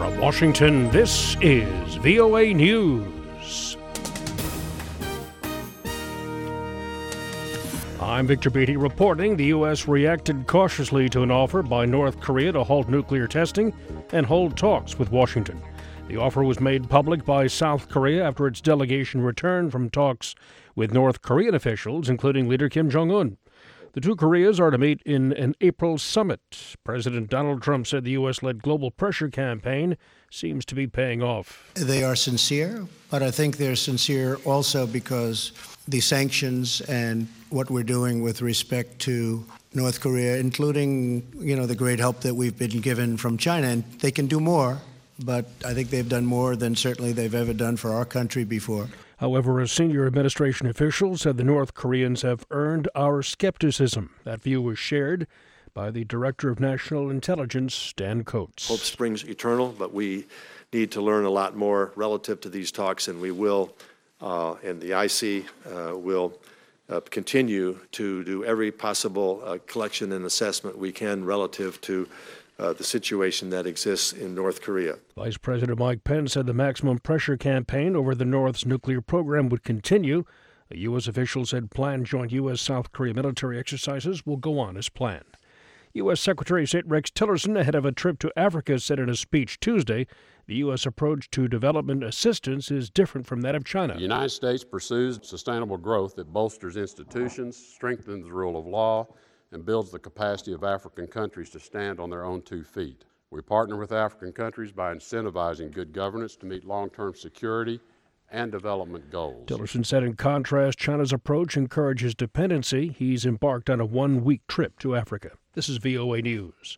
From Washington, this is VOA News. I'm Victor Beatty reporting the U.S. reacted cautiously to an offer by North Korea to halt nuclear testing and hold talks with Washington. The offer was made public by South Korea after its delegation returned from talks with North Korean officials, including leader Kim Jong-un. The two Koreas are to meet in an April summit. President Donald Trump said the U.S.-led global pressure campaign seems to be paying off. They are sincere, but I think they're sincere also because the sanctions and what we're doing with respect to North Korea, including, the great help that we've been given from China, and they can do more, but I think they've done more than certainly they've ever done for our country before. However, a senior administration official said the North Koreans have earned our skepticism. That view was shared by the Director of National Intelligence, Dan Coates. Hope springs eternal, but we need to learn a lot more relative to these talks, and we will, and the IC will continue to do every possible collection and assessment we can relative to the situation that exists in North Korea. Vice President Mike Pence said the maximum pressure campaign over the North's nuclear program would continue. A U.S. official said planned joint U.S.-South Korea military exercises will go on as planned. U.S. Secretary of State Rex Tillerson, ahead of a trip to Africa, said in a speech Tuesday the U.S. approach to development assistance is different from that of China. The United States pursues sustainable growth that bolsters institutions, strengthens the rule of law, and builds the capacity of African countries to stand on their own 2 feet. We partner with African countries by incentivizing good governance to meet long-term security and development goals. Tillerson said in contrast, China's approach encourages dependency. He's embarked on a 1-week trip to Africa. This is VOA News.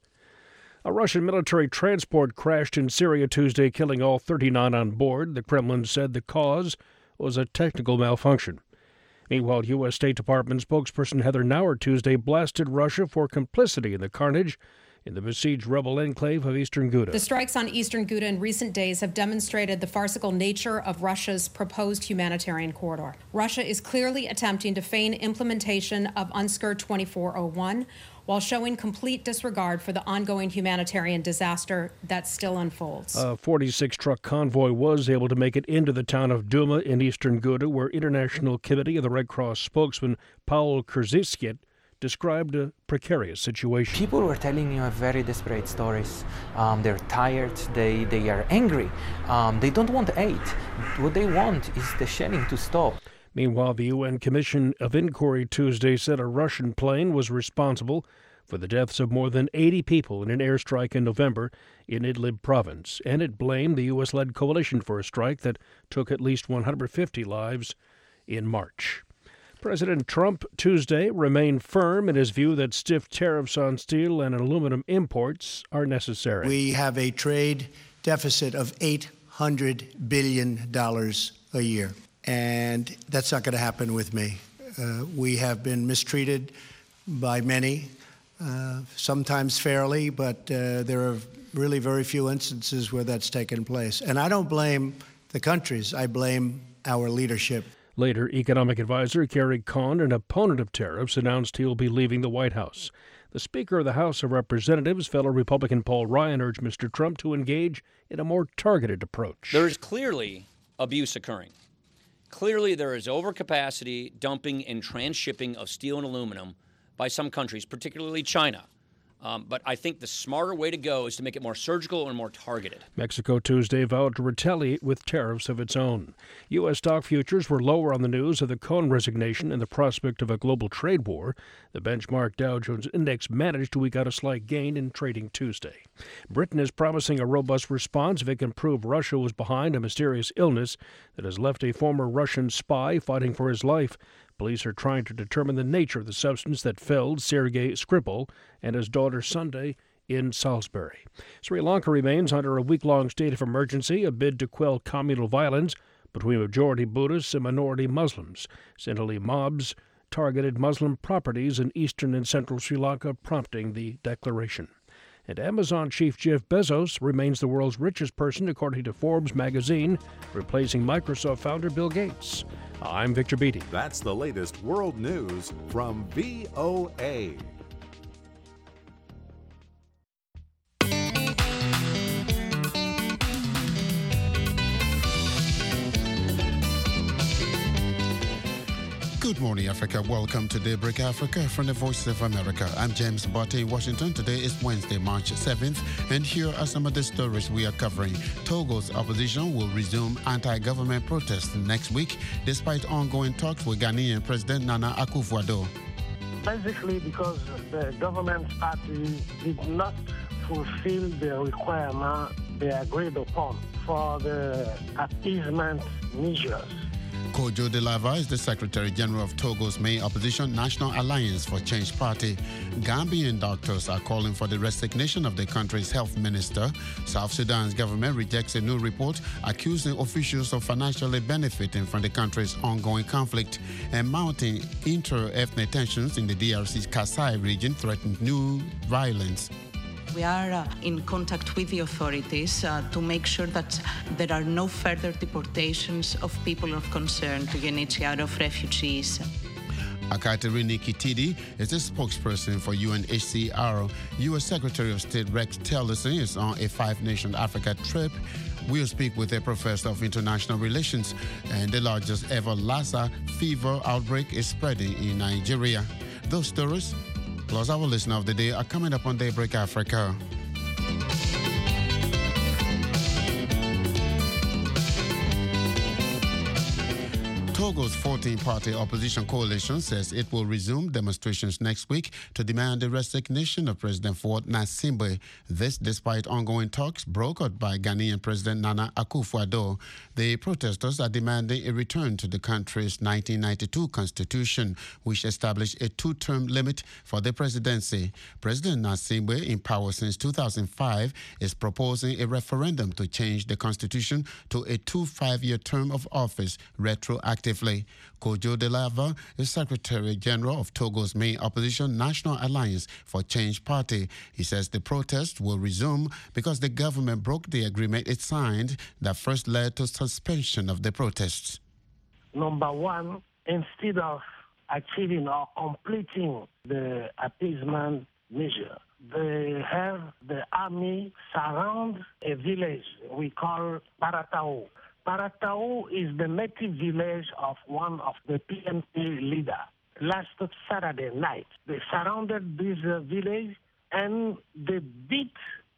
A Russian military transport crashed in Syria Tuesday, killing all 39 on board. The Kremlin said the cause was a technical malfunction. Meanwhile, U.S. State Department spokesperson Heather Nauert Tuesday blasted Russia for complicity in the carnage in the besieged rebel enclave of eastern Ghouta. The strikes on eastern Ghouta in recent days have demonstrated the farcical nature of Russia's proposed humanitarian corridor. Russia is clearly attempting to feign implementation of UNSCR 2401 while showing complete disregard for the ongoing humanitarian disaster that still unfolds. A 46-truck convoy was able to make it into the town of Duma in eastern Ghouta, where International Committee of the Red Cross spokesman Paul Kurzyskyet described a precarious situation. People were telling you very desperate stories. They're tired, they are angry, they don't want aid. What they want is the shelling to stop. Meanwhile, the UN Commission of Inquiry Tuesday said a Russian plane was responsible for the deaths of more than 80 people in an airstrike in November in Idlib province, and it blamed the U.S.-led coalition for a strike that took at least 150 lives in March. President Trump Tuesday remained firm in his view that stiff tariffs on steel and aluminum imports are necessary. We have a trade deficit of $800 billion a year. And that's not going to happen with me. We have been mistreated by many, sometimes fairly, but there are really very few instances where that's taken place. And I don't blame the countries. I blame our leadership. Later, economic advisor Gary Cohn, an opponent of tariffs, announced he'll be leaving the White House. The Speaker of the House of Representatives, fellow Republican Paul Ryan, urged Mr. Trump to engage in a more targeted approach. There is clearly abuse occurring. Clearly, there is overcapacity, dumping, and transshipping of steel and aluminum by some countries, particularly China. But I think the smarter way to go is to make it more surgical and more targeted. Mexico Tuesday vowed to retaliate with tariffs of its own. U.S. stock futures were lower on the news of the Cohn resignation and the prospect of a global trade war. The benchmark Dow Jones Index managed to eke out a slight gain in trading Tuesday. Britain is promising a robust response if it can prove Russia was behind a mysterious illness that has left a former Russian spy fighting for his life. Police are trying to determine the nature of the substance that felled Sergei Skripal and his daughter Sunday in Salisbury. Sri Lanka remains under a week-long state of emergency, a bid to quell communal violence between majority Buddhists and minority Muslims. Sinhalese mobs targeted Muslim properties in eastern and central Sri Lanka, prompting the declaration. And Amazon chief Jeff Bezos remains the world's richest person, according to Forbes magazine, replacing Microsoft founder Bill Gates. I'm Victor Beatty. That's the latest world news from VOA. Good morning, Africa. Welcome to Daybreak Africa from the Voice of America. I'm James Botte in Washington. Today is Wednesday, March 7th, and here are some of the stories we are covering. Togo's opposition will resume anti-government protests next week, despite ongoing talks with Ghanaian President Nana Akufo-Addo. Basically, because the government party did not fulfill the requirement they agreed upon for the appeasement measures. Kojo Delava is the Secretary General of Togo's main opposition, National Alliance for Change Party. Gambian doctors are calling for the resignation of the country's health minister. South Sudan's government rejects a new report accusing officials of financially benefiting from the country's ongoing conflict. And mounting inter-ethnic tensions in the DRC's Kasai region threaten new violence. We are in contact with the authorities to make sure that there are no further deportations of people of concern to UNHCR of refugees. Akaterina Kitidi is the spokesperson for UNHCR. U.S. Secretary of State Rex Tillerson is on a five-nation Africa trip. We'll speak with a professor of international relations. And the largest ever Lassa fever outbreak is spreading in Nigeria. Those stories, plus our listener of the day, are coming up on Daybreak Africa. Togo's 14-party opposition coalition says it will resume demonstrations next week to demand the resignation of President Faure Gnassingbé. This despite ongoing talks brokered by Ghanaian President Nana Akufo-Addo. The protesters are demanding a return to the country's 1992 constitution, which established a two-term limit for the presidency. President Gnassingbé, in power since 2005, is proposing a referendum to change the constitution to a 5-year term of office retroactively. Kojo Delava is Secretary General of Togo's main opposition, National Alliance for Change Party. He says the protest will resume because the government broke the agreement it signed that first led to suspension of the protests. Number one, instead of achieving or completing the appeasement measure, they have the army surround a village we call Paratao. Paratao is the native village of one of the PNP leaders. Last Saturday night, they surrounded this village and they beat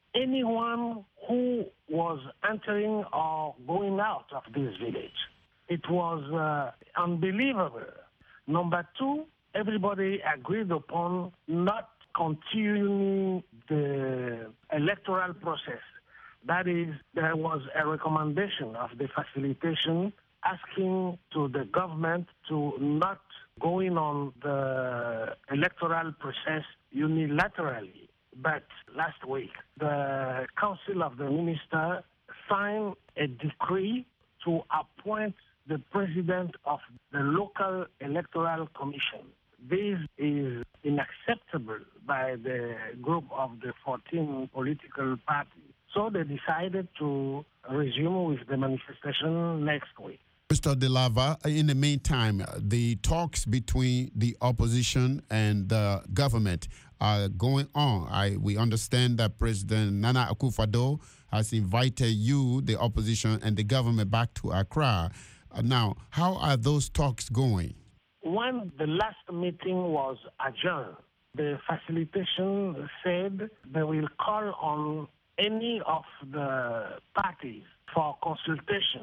anyone who was entering or going out of this village. It was unbelievable. Number two, everybody agreed upon not continuing the electoral process. That is, there was a recommendation of the facilitation asking to the government to not go in on the electoral process unilaterally. But last week, the Council of the Ministers signed a decree to appoint the president of the local electoral commission. This is unacceptable by the group of the 14 political parties. So they decided to resume with the manifestation next week. Mr. Delava, in the meantime, the talks between the opposition and the government are going on. We understand that President Nana Akufo-Addo has invited you, the opposition, and the government back to Accra. Now, how are those talks going? When the last meeting was adjourned, the facilitation said they will call on any of the parties for consultation.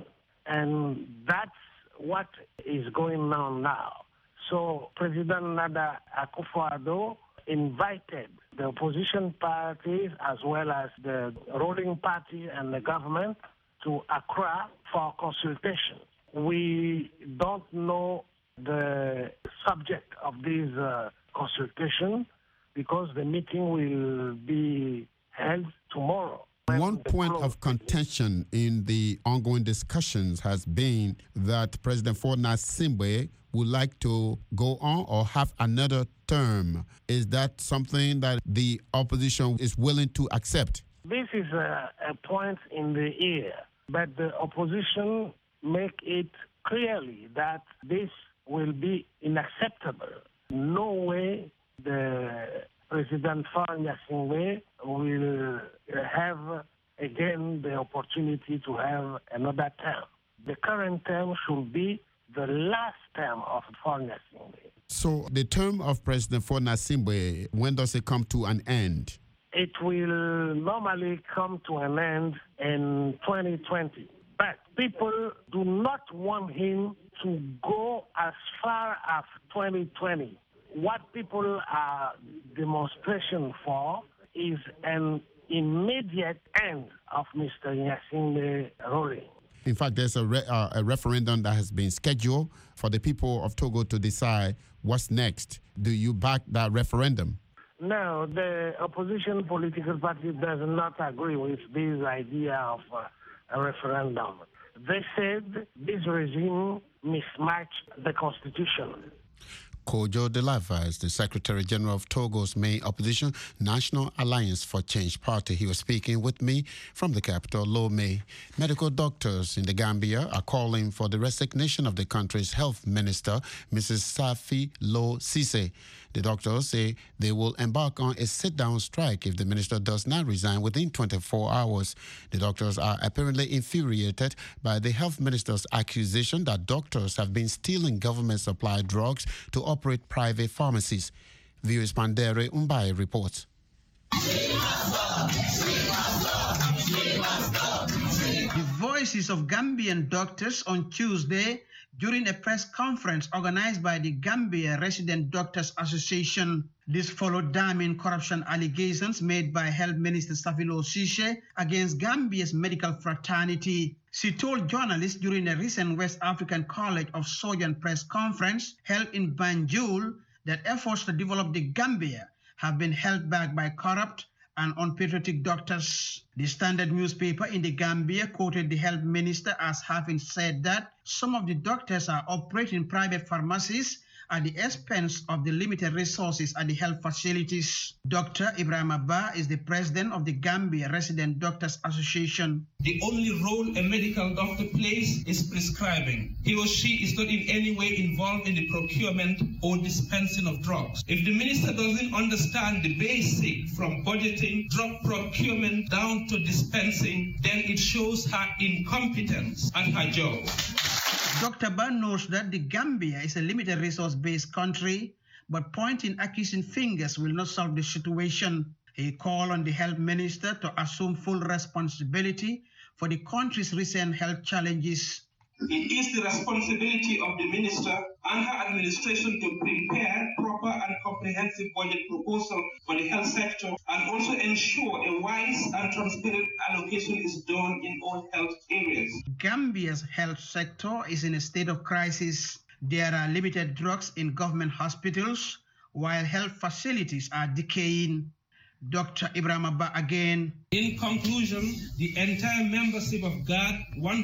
And that's what is going on now. So President Nana Akufo-Addo invited the opposition parties as well as the ruling party and the government to Accra for consultation. We don't know the subject of this consultation because the meeting will be held tomorrow. One point of contention in the ongoing discussions has been that President Faure Gnassingbé would like to go on or have another term. Is that something that the opposition is willing to accept? This is a point in the air, but the opposition make it clearly that this will be unacceptable. No way the President Faure Gnassingbé will have again the opportunity to have another term. The current term should be the last term of Faure Gnassingbé. So the term of President Faure Gnassingbé, when does it come to an end? It will normally come to an end in 2020. But people do not want him to go as far as 2020. What people are demonstrating for is an immediate end of Mr. Gnassingbé ruling. In fact, there's a referendum that has been scheduled for the people of Togo to decide what's next. Do you back that referendum? No, the opposition political party does not agree with this idea of a referendum. They said this regime mismatched the constitution. Kojo Delava is the Secretary General of Togo's main opposition, National Alliance for Change Party. He was speaking with me from the capital, Lomé. Medical doctors in the Gambia are calling for the resignation of the country's health minister, Mrs. Safi Lo Sise. The doctors say they will embark on a sit-down strike if the minister does not resign within 24 hours. The doctors are apparently infuriated by the health minister's accusation that doctors have been stealing government-supplied drugs to operate private pharmacies. Viewers Pandere Umbai reports. The voices of Gambian doctors on Tuesday during a press conference organized by the Gambia Resident Doctors Association. This followed damning corruption allegations made by Health Minister Safi Lo Sise against Gambia's medical fraternity. She told journalists during a recent West African College of Surgeons press conference held in Banjul that efforts to develop the Gambia have been held back by corrupt and unpatriotic doctors. The Standard newspaper in the Gambia quoted the health minister as having said that some of the doctors are operating private pharmacies at the expense of the limited resources at the health facilities. Dr. Ibrahim Abba is the president of the Gambia Resident Doctors Association. The only role a medical doctor plays is prescribing. He or she is not in any way involved in the procurement or dispensing of drugs. If the minister doesn't understand the basic from budgeting, drug procurement down to dispensing, then it shows her incompetence at her job. Dr. Ban knows that the Gambia is a limited resource-based country, but pointing accusing fingers will not solve the situation. He called on the health minister to assume full responsibility for the country's recent health challenges. It is the responsibility of the minister and her administration to prepare proper and comprehensive budget proposal for the health sector and also ensure a wise and transparent allocation is done in all health areas. Gambia's health sector is in a state of crisis. There are limited drugs in government hospitals, while health facilities are decaying. Dr. Ibrahim Abba again. In conclusion, the entire membership of GAD,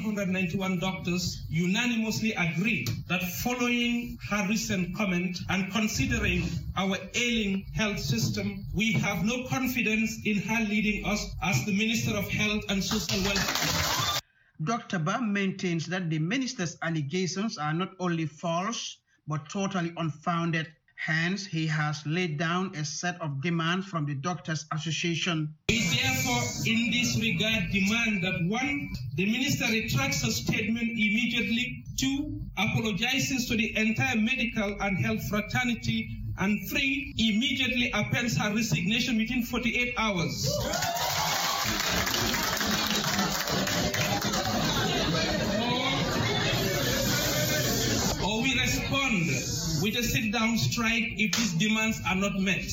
191 doctors, unanimously agree that following her recent comment and considering our ailing health system, we have no confidence in her leading us as the Minister of Health and Social Welfare. Dr. Abba maintains that the minister's allegations are not only false, but totally unfounded. Hence, he has laid down a set of demands from the Doctors Association. We therefore, in this regard, demand that 1, the minister retracts her statement immediately, 2, apologizes to the entire medical and health fraternity, and 3, immediately appends her resignation within 48 hours. Or we respond with a sit-down strike if these demands are not met.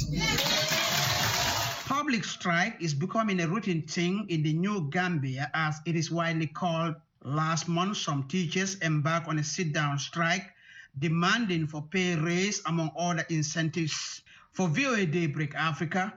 Public strike is becoming a routine thing in the new Gambia, as it is widely called. Last month, some teachers embarked on a sit-down strike, demanding for pay raise, among other incentives. For VOA Daybreak Africa,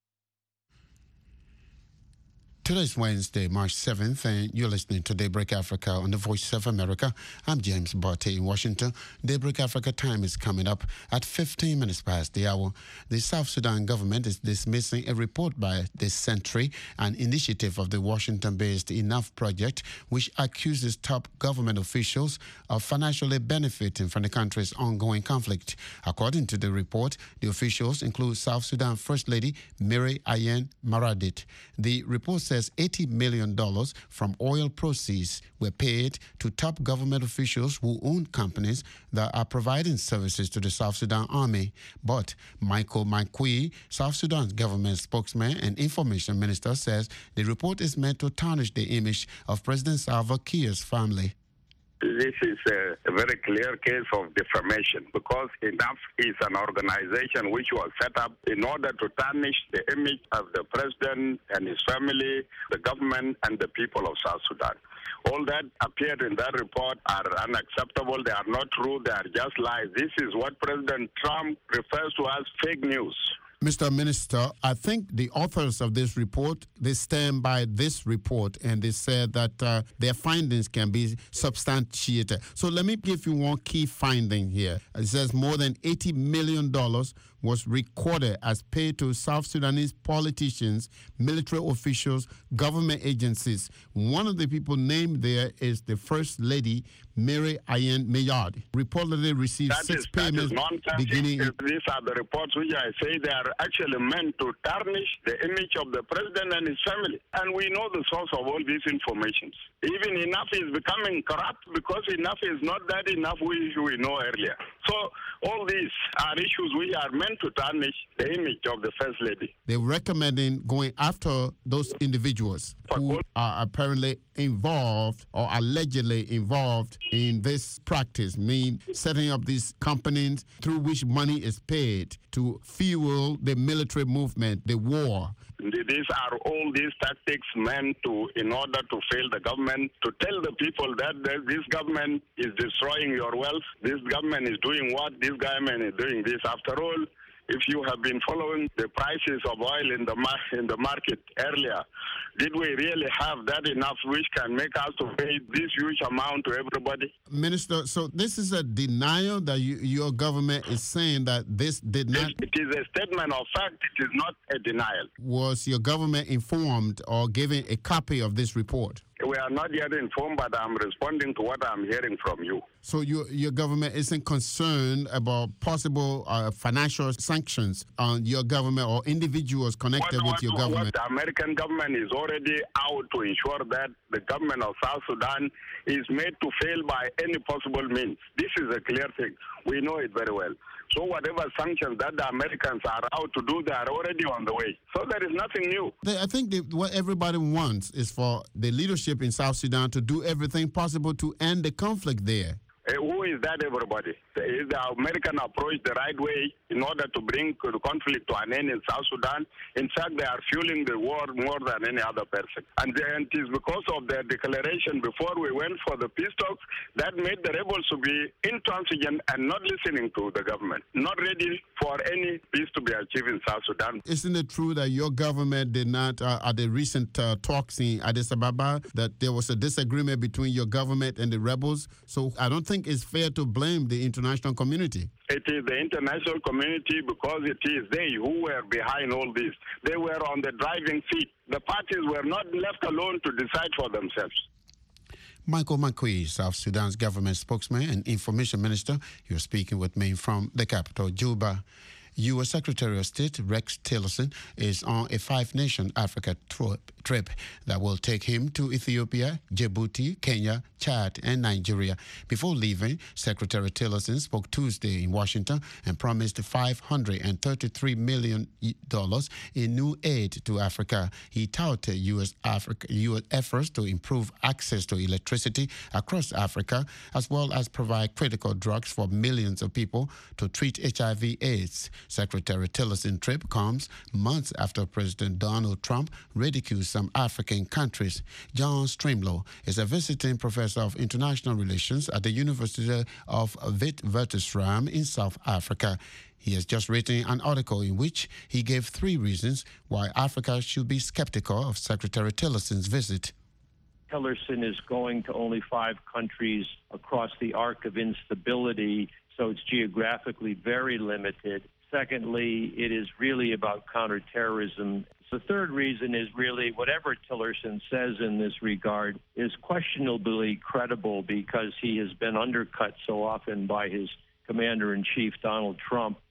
Today is Wednesday, March 7th, and you're listening to Daybreak Africa on the Voice of America. I'm James Barty in Washington. Daybreak Africa time is coming up at 15 minutes past the hour. The South Sudan government is dismissing a report by The Sentry, an initiative of the Washington-based Enough Project, which accuses top government officials of financially benefiting from the country's ongoing conflict. According to the report, the officials include South Sudan First Lady Mary Ayen Maradit. The report says says $80 million from oil proceeds were paid to top government officials who own companies that are providing services to the South Sudan Army. But Michael Makui, South Sudan's government spokesman and information minister, says the report is meant to tarnish the image of President Salva Kiir's family. This is a very clear case of defamation because ENAF is an organization which was set up in order to tarnish the image of the president and his family, the government, and the people of South Sudan. All that appeared in that report are unacceptable. They are not true. They are just lies. This is what President Trump refers to as fake news. Mr. Minister, I think the authors of this report, they stand by this report and they said that their findings can be substantiated. So let me give you one key finding here. It says more than $80 million was recorded as paid to South Sudanese politicians, military officials, government agencies. One of the people named there is the First Lady, Mary Ayen Mayard. Reportedly received six payments beginning. These are the reports which I say they are actually meant to tarnish the image of the president and his family. And we know the source of all these informations. Even ENAF is becoming corrupt because ENAF is not that enough which we know earlier. So all these are issues which are meant to tarnish the image of the First Lady. They're recommending going after those individuals who are apparently involved or allegedly involved in this practice, mean setting up these companies through which money is paid to fuel the military movement, the war. These are all these tactics meant to, in order to fail the government, to tell the people that this government is destroying your wealth, this government is doing what, this government is doing this. After all, if you have been following the prices of oil in the market earlier, did we really have that enough which can make us to pay this huge amount to everybody? Minister, so this is a denial that your government is saying that this did not... It is a statement of fact. It is not a denial. Was your government informed or given a copy of this report? We are not yet informed, but I'm responding to what I'm hearing from you. So your government isn't concerned about possible financial sanctions on your government or individuals connected with your government? The American government is already out to ensure that the government of South Sudan is made to fail by any possible means. This is a clear thing. We know it very well. So whatever sanctions that the Americans are out to do, they are already on the way. So there is nothing new. I think what everybody wants is for the leadership in South Sudan to do everything possible to end the conflict there. Who is that everybody? Is the American approach the right way in order to bring the conflict to an end in South Sudan? In fact, they are fueling the war more than any other person. And it is because of their declaration before we went for the peace talks that made the rebels to be intransigent and not listening to the government, not ready for any peace to be achieved in South Sudan. Isn't it true that your government did not, at the recent talks in Addis Ababa, that there was a disagreement between your government and the rebels? So I don't think it's fair to blame the international community. It is the international community because it is they who were behind all this. They were on the driving seat. The parties were not left alone to decide for themselves. Michael Makui, South Sudan's government spokesman and information minister, you're speaking with me from the capital, Juba. U.S. Secretary of State Rex Tillerson is on a five-nation Africa trip that will take him to Ethiopia, Djibouti, Kenya, Chad, and Nigeria. Before leaving, Secretary Tillerson spoke Tuesday in Washington and promised $533 million in new aid to Africa. He touted U.S. efforts to improve access to electricity across Africa, as well as provide critical drugs for millions of people to treat HIV/AIDS. Secretary Tillerson's trip comes months after President Donald Trump ridiculed some African countries. John Strimlow is a visiting professor of international relations at the University of Witwatersrand in South Africa. He has just written an article in which he gave 3 reasons why Africa should be skeptical of Secretary Tillerson's visit. Tillerson is going to only 5 countries across the arc of instability, so it's geographically very limited. Secondly, it is really about counterterrorism. The third reason is really whatever Tillerson says in this regard is questionably credible because he has been undercut so often by his commander-in-chief, Donald Trump.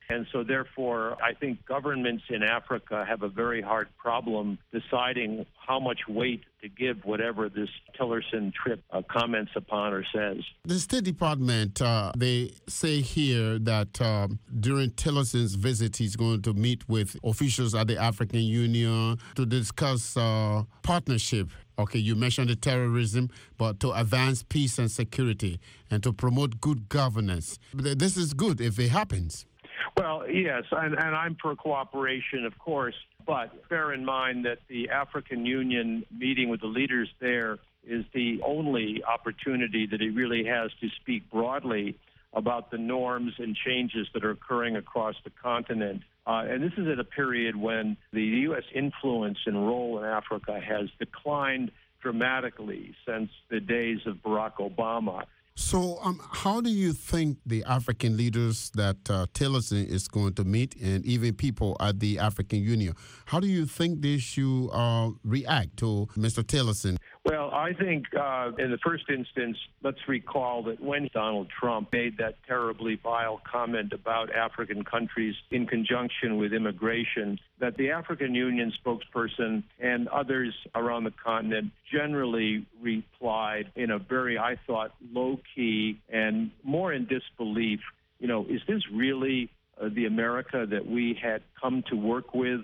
And so therefore, I think governments in Africa have a very hard problem deciding how much weight to give whatever this Tillerson trip comments upon or says. The State Department, they say here that during Tillerson's visit, he's going to meet with officials at the African Union to discuss partnership. Okay, you mentioned the terrorism, but to advance peace and security and to promote good governance. This is good if it happens. Well, yes, and I'm for cooperation, of course, but bear in mind that the African Union meeting with the leaders there is the only opportunity that he really has to speak broadly about the norms and changes that are occurring across the continent. And this is at a period when the U.S. influence and role in Africa has declined dramatically since the days of Barack Obama. So how do you think the African leaders that Tillerson is going to meet and even people at the African Union, how do you think they should react to Mr. Tillerson? Well, I think in the first instance, let's recall that when Donald Trump made that terribly vile comment about African countries in conjunction with immigration, that the African Union spokesperson and others around the continent generally replied in a very, I thought, low-key and more in disbelief. You know, is this really the America that we had come to work with?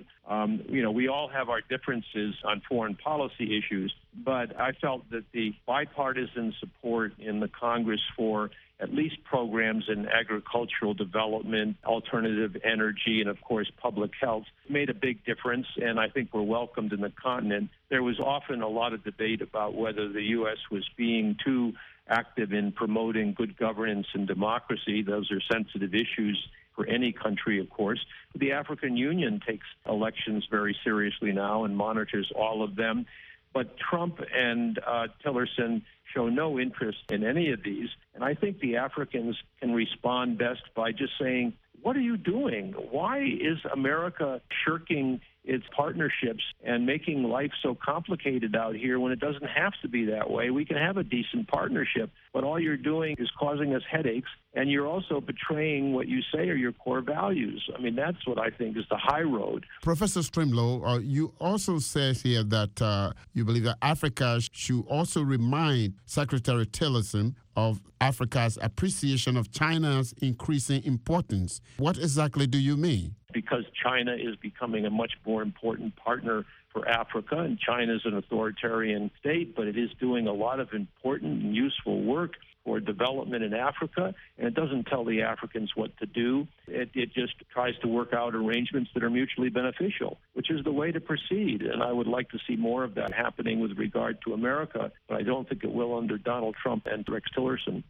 We all have our differences on foreign policy issues, but I felt that the bipartisan support in the Congress for at least programs in agricultural development, alternative energy, and, of course, public health made a big difference, and I think were welcomed in the continent. There was often a lot of debate about whether the U.S. was being too active in promoting good governance and democracy. Those are sensitive issues for any country, of course. The African Union takes elections very seriously now and monitors all of them. But Trump and Tillerson show no interest in any of these. And I think the Africans can respond best by just saying, what are you doing? Why is America shirking its partnerships and making life so complicated out here when it doesn't have to be that way? We can have a decent partnership, but all you're doing is causing us headaches, and you're also betraying what you say are your core values. I mean, that's what I think is the high road. Professor Strimlow, you also said here that you believe that Africa should also remind Secretary Tillerson of Africa's appreciation of China's increasing importance. What exactly do you mean? Because China is becoming a much more important partner for Africa, and China is an authoritarian state, but it is doing a lot of important and useful work for development in Africa, and it doesn't tell the Africans what to do. It just tries to work out arrangements that are mutually beneficial, which is the way to proceed. And I would like to see more of that happening with regard to America, but I don't think it will under Donald Trump and Rex Tillerson.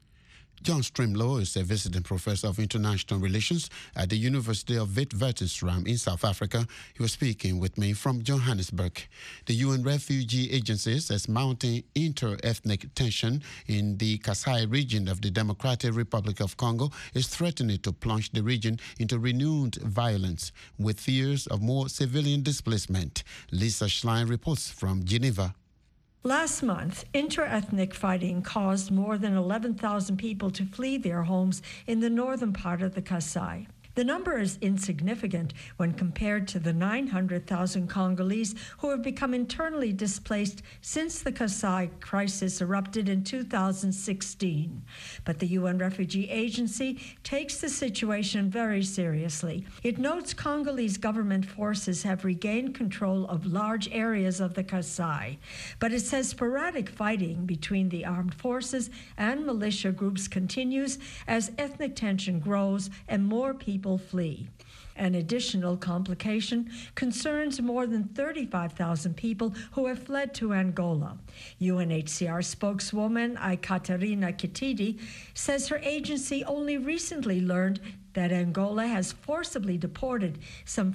John Strimlow is a visiting professor of international relations at the University of Witwatersrand in South Africa. He was speaking with me from Johannesburg. The UN Refugee Agency says mounting inter-ethnic tension in the Kasai region of the Democratic Republic of Congo is threatening to plunge the region into renewed violence with fears of more civilian displacement. Lisa Schlein reports from Geneva. Last month, inter-ethnic fighting caused more than 11,000 people to flee their homes in the northern part of the Kasai. The number is insignificant when compared to the 900,000 Congolese who have become internally displaced since the Kasai crisis erupted in 2016. But the UN Refugee Agency takes the situation very seriously. It notes Congolese government forces have regained control of large areas of the Kasai, but it says sporadic fighting between the armed forces and militia groups continues as ethnic tension grows and more people flee. An additional complication concerns more than 35,000 people who have fled to Angola. UNHCR spokeswoman Ekaterina Kitidi says her agency only recently learned that Angola has forcibly deported some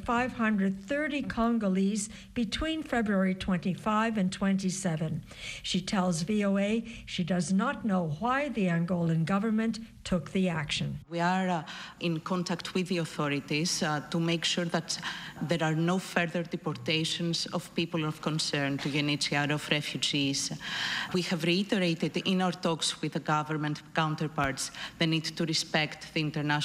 530 Congolese between February 25 and 27. She tells VOA she does not know why the Angolan government took the action. We are in contact with the authorities to make sure that there are no further deportations of people of concern to UNHCR of refugees. We have reiterated in our talks with the government counterparts the need to respect the international principles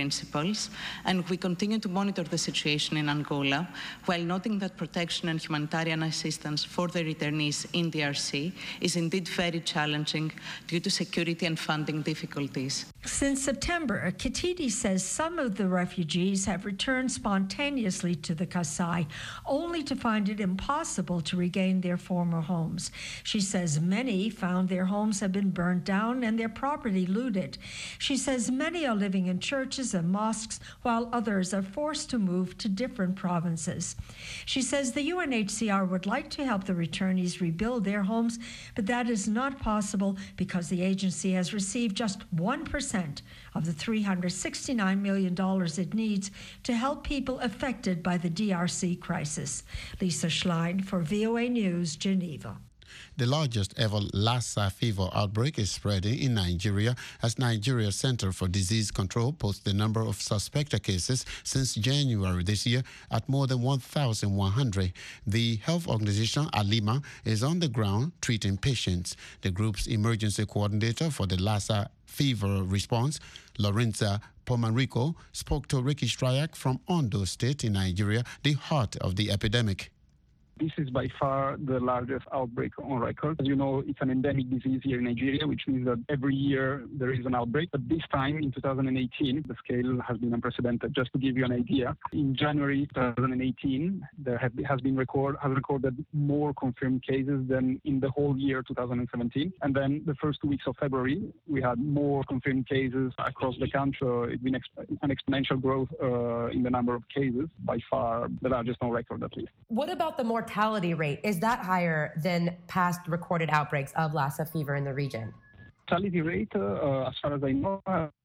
principles, and we continue to monitor the situation in Angola, while noting that protection and humanitarian assistance for the returnees in DRC is indeed very challenging due to security and funding difficulties. Since September, Kititi says some of the refugees have returned spontaneously to the Kasai, only to find it impossible to regain their former homes. She says many found their homes have been burned down and their property looted. She says many are living in churches and mosques, while others are forced to move to different provinces. She says the UNHCR would like to help the returnees rebuild their homes, but that is not possible because the agency has received just 1% of the $369 million it needs to help people affected by the DRC crisis. Lisa Schlein for VOA News, Geneva. The largest ever Lassa fever outbreak is spreading in Nigeria as Nigeria's Center for Disease Control posts the number of suspected cases since January this year at more than 1,100. The health organization Alima is on the ground treating patients. The group's emergency coordinator for the Lassa fever response, Lorenza Pomarico, spoke to Ricky Stryak from Ondo State in Nigeria, the heart of the epidemic. This is by far the largest outbreak on record. As you know, it's an endemic disease here in Nigeria, which means that every year there is an outbreak. But this time, in 2018, the scale has been unprecedented. Just to give you an idea, in January 2018, there has been recorded more confirmed cases than in the whole year 2017. And then the first 2 weeks of February, we had more confirmed cases across the country. It's been an exponential growth in the number of cases, by far the largest on record at least. What about the mortality rate? Is that higher than past recorded outbreaks of Lassa fever in the region? Mortality rate, as far as I know,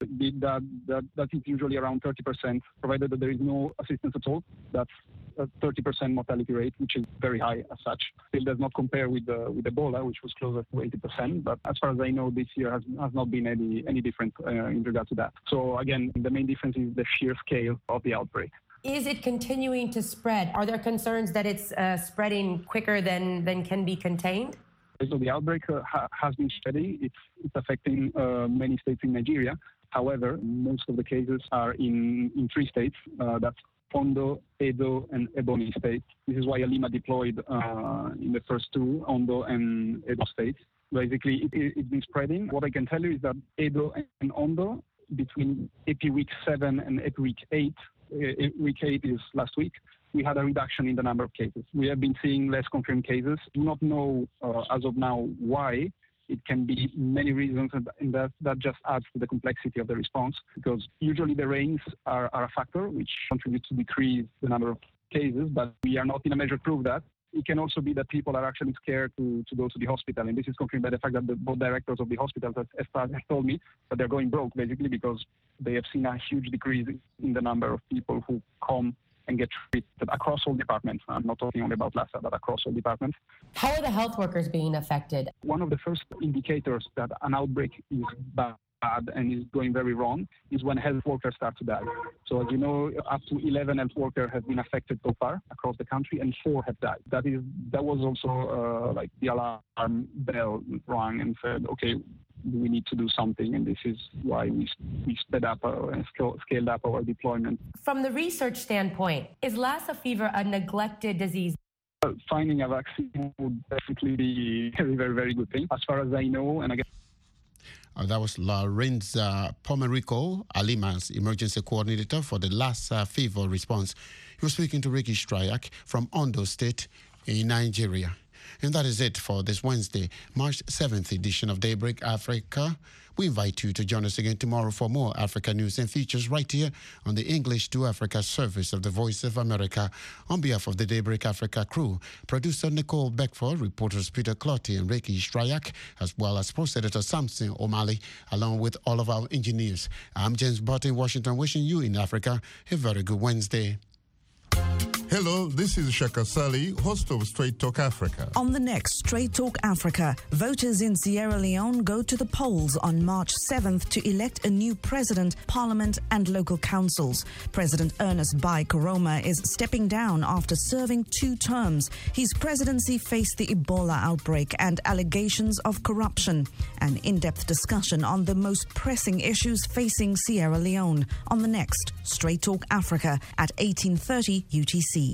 that is usually around 30%, provided that there is no assistance at all. That's a 30% mortality rate, which is very high as such. Still does not compare with Ebola, which was closer to 80%. But as far as I know, this year has not been any different in regard to that. So again, the main difference is the sheer scale of the outbreak. Is it continuing to spread? Are there concerns that it's spreading quicker than can be contained? So the outbreak has been spreading. It's affecting many states in Nigeria. However, most of the cases are in 3 states. That's Ondo, Edo, and Ebonyi states. This is why Alima deployed in the first 2, Ondo and Edo states. Basically, it's been spreading. What I can tell you is that Edo and Ondo, between Epi Week 7 and Epi Week 8, Week 8 is last week, we had a reduction in the number of cases. We have been seeing less confirmed cases. Do not know as of now why. It can be many reasons, and that just adds to the complexity of the response, because usually the rains are a factor which contributes to decrease the number of cases, but we are not in a measure to prove that. It can also be that people are actually scared to go to the hospital, and this is confirmed by the fact that the board directors of the hospitals have told me that they're going broke, basically because they have seen a huge decrease in the number of people who come and get treated across all departments. I'm not talking only about Lassa, but across all departments. How are the health workers being affected? One of the first indicators that an outbreak is bad and is going very wrong is when health workers start to die. So as you know, up to 11 health workers have been affected so far across the country, and 4 have died. That was also like the alarm bell rang and said, okay, we need to do something, and this is why we sped up and scaled up our deployment. From the research standpoint, is Lassa fever a neglected disease? Finding a vaccine would definitely be a very, very, very good thing. As far as I know, and again, that was Lorenza Pomarico, Alima's emergency coordinator for the Lassa fever response. He was speaking to Ricky Stryak from Ondo State in Nigeria. And that is it for this Wednesday, March 7th edition of Daybreak Africa. We invite you to join us again tomorrow for more Africa news and features right here on the English to Africa service of the Voice of America. On behalf of the Daybreak Africa crew, producer Nicole Beckford, reporters Peter Clotty and Ricky Stryak, as well as post editor Samson O'Malley, along with all of our engineers. I'm James Butt in Washington, wishing you in Africa a very good Wednesday. Hello, this is Shaka Sali, host of Straight Talk Africa. On the next Straight Talk Africa, voters in Sierra Leone go to the polls on March 7th to elect a new president, parliament and local councils. President Ernest Bai Koroma is stepping down after serving 2 terms. His presidency faced the Ebola outbreak and allegations of corruption. An in-depth discussion on the most pressing issues facing Sierra Leone on the next Straight Talk Africa at 18:30 UTC.